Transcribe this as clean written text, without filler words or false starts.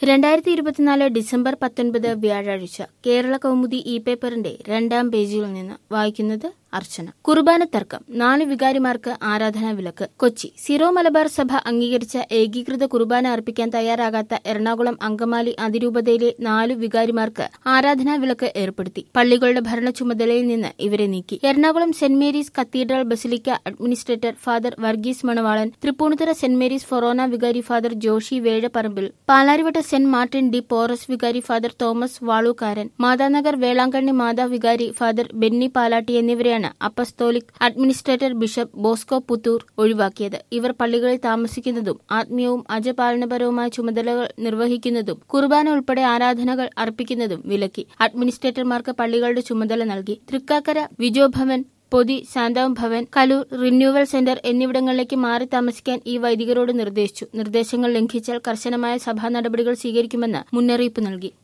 2024 December 19 വ്യാഴാഴ്ച Kerala Kaumudi E പേപ്പറിന്റെ 2ാം പേജിൽ നിന്ന് വായിക്കുന്നത് അർച്ചന. കുർബാന തർക്കം, 4 വികാരിമാർക്ക് ആരാധനാ വിലക്ക്. കൊച്ചി സിറോ മലബാർ സഭ അംഗീകരിച്ച ഏകീകൃത കുർബാന അർപ്പിക്കാൻ തയ്യാറാകാത്ത എറണാകുളം അങ്കമാലി അതിരൂപതയിലെ 4 വികാരിമാർക്ക് ആരാധനാ വിലക്ക് ഏർപ്പെടുത്തി. പള്ളികളുടെ ഭരണ ചുമതലയിൽ നിന്ന് ഇവരെ നീക്കി. Ernakulam Saint Mary's cathedral basilica administrator Father Varghese Manavalan, Tripunithura Saint Mary's ഫൊറോന വികാരി ഫാദർ ജോഷി വേഴപ്പറമ്പിൽ, പാലാരിവട്ട സെന്റ് മാർട്ടിൻ ഡി പോറസ് വികാരി ഫാദർ തോമസ് വാളൂക്കാരൻ, മാതാനഗർ വേളാങ്കണ്ണി മാതാ വികാരി ഫാദർ ബെന്നി പാലാട്ടി എന്നിവരെയാണ് apostolic administrator bishop Bosco Puthur ഒഴിവാക്കിയത്. ഇവർ പള്ളികളിൽ താമസിക്കുന്നതും ആത്മീയവും അജപാലനപരവുമായ ചുമതലകൾ നിർവഹിക്കുന്നതും കുർബാന ഉൾപ്പെടെ ആരാധനകൾ അർപ്പിക്കുന്നതും വിലക്കി. അഡ്മിനിസ്ട്രേറ്റർമാർക്ക് പള്ളികളുടെ ചുമതല നൽകി. തൃക്കാക്കര വിജോ ഭവൻ, പൊതി ശാന്തവം ഭവൻ, കലൂർ റിന്യൂവൽ സെന്റർ എന്നിവിടങ്ങളിലേക്ക് മാറി താമസിക്കാൻ ഈ വൈദികരോട് നിർദ്ദേശിച്ചു. നിർദ്ദേശങ്ങൾ ലംഘിച്ചാൽ കർശനമായ സഭാ നടപടികൾ സ്വീകരിക്കുമെന്ന് മുന്നറിയിപ്പ് നൽകി.